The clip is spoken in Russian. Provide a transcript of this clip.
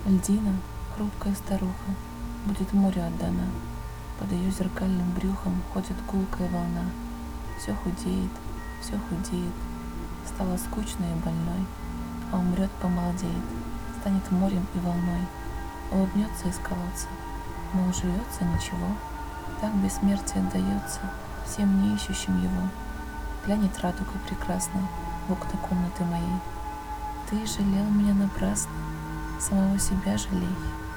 Льдина, хрупкая старуха, будет морю отдана. Под ее зеркальным брюхом ходит гулкая волна. Все худеет, все худеет, стала скучной и больной, а умрет, помолодеет, станет морем и волной. Улыбнется из колодца, мол, живется ничего, так бессмертие дается всем не ищущим его. Глянет радуга прекрасная в окна комнаты моей. Ты жалел меня напрасно, самого себя жалей.